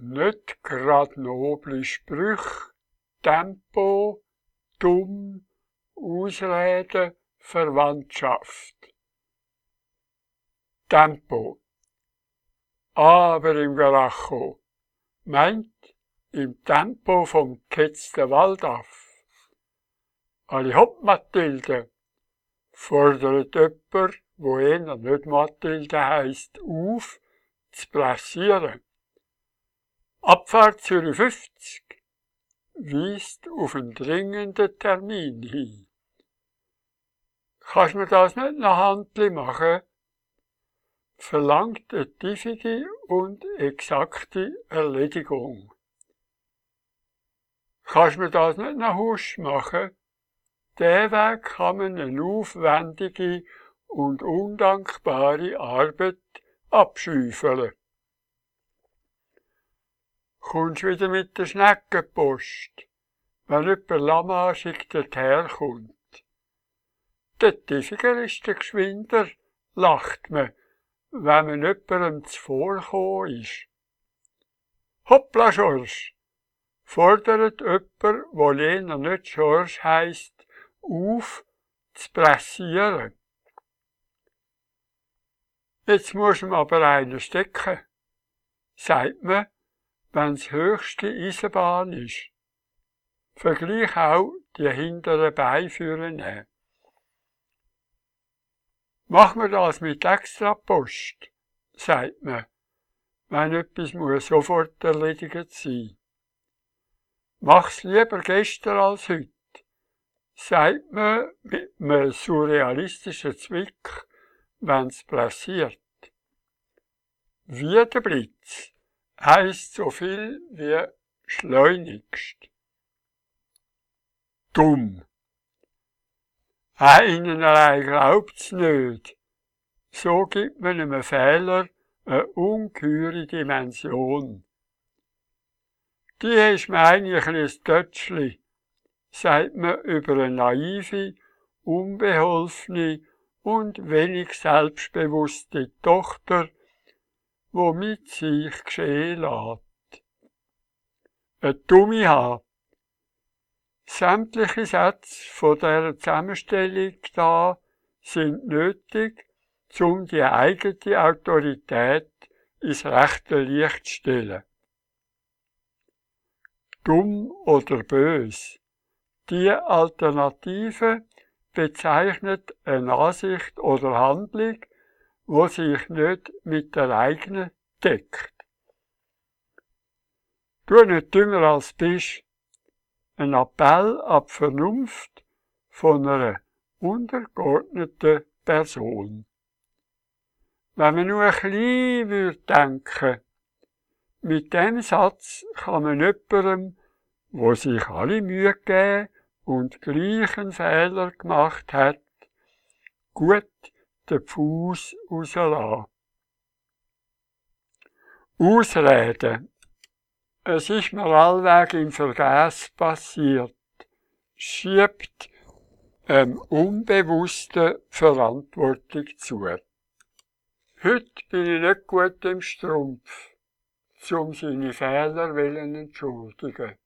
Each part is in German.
nicht grad noble Sprüche, Tempo, dumm, Ausreden, Verwandtschaft. Tempo. Aber im Garacho, meint im Tempo vom gehetzten Waldaff. Alle hopp, Mathilde, fordert jemand, wo eher nicht Mathilde heisst, auf, zu pressieren. Abfahrt Zürich 50 weist auf einen dringenden Termin hin. Kannst du mir das nicht nach Handli machen? Verlangt eine tiefige und exakte Erledigung. Kannst du mir das nicht nach Husch machen? Den Weg kann man eine aufwendige und undankbare Arbeit abschäufeln. Kommst du wieder mit der Schneckenpost, wenn jemand lahmarschig daherkommt. Der Tiefiger ist der Geschwinder, lacht man, wenn man jemandem zuvorgekommen ist. Hoppla, Schorsch, fordert jemand, wo jener nicht Schorsch heisst, auf, zu pressieren. Jetzt muss man aber einen stecken, sagt man, wenn's höchste Eisenbahn ist. Vergleich auch die hinteren Beiführer nehmen. Machen wir das mit Extrapost, sagt man, wenn etwas muss sofort erledigt sein. Mach's lieber gestern als heute, sagt man mit einem surrealistischen Zwick, wenn's passiert. Wie der Blitz heisst so viel wie schleunigst. Dumm. Einerlei glaubt's nicht. So gibt man einem Fehler eine ungeheure Dimension. Die ist mir eigentlich ein Tötschli, sagt man über eine naive, unbeholfene und wenig selbstbewusste Tochter, die mit sich geschehen lässt. Eine dumme Haar. Sämtliche Sätze von dieser Zusammenstellung da sind nötig, um die eigene Autorität ins rechte Licht zu stellen. Dumm oder bös. Die Alternative bezeichnet eine Ansicht oder Handlung, die sich nicht mit der eigenen deckt. Tu nicht dümmer als bist. Ein Appell an die Vernunft von einer untergeordneten Person. Wenn man nur ein bisschen denken würde, mit dem Satz kann man jemandem, der sich alle Mühe gegeben und gleich einen Fehler gemacht hat, gut den Fuß rauslassen. Ausreden. Es ist mir allweg im Vergess passiert, schiebt unbewussten Verantwortung zu. Heute bin ich nicht gut im Strumpf, um seine Fehler willen entschuldigen.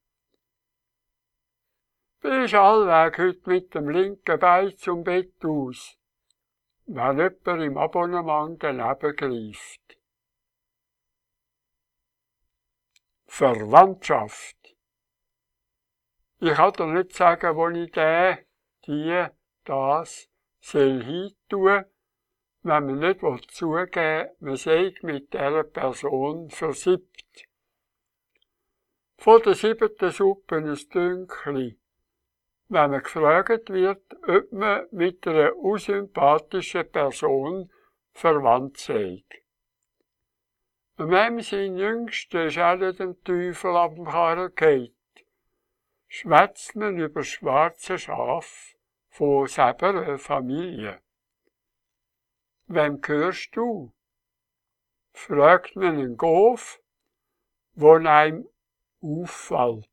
Bist allweg heute mit dem linken Bein zum Bett aus, wenn jemand im Abonnement daneben greift. Verwandtschaft. Ich kann dir nicht sagen, wo ich das soll hintun, wenn man nicht zugeben will, man sei mit dieser Person versiebt. Von der 7. Suppe ein Dünkli, wenn man gefragt wird, ob man mit einer unsympathischen Person verwandt sei. Wem sein Jüngster ist alle dem Teufel ab dem Karren gefallen. Schwätzt man über schwarze Schaf von selber Familie. Wem gehörst du? Fragt man einen Gof, wo einem auffällt.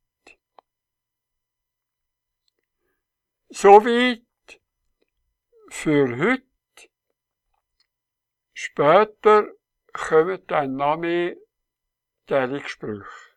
Soweit für heute. Später kommen dann noch mehr diese Sprüche.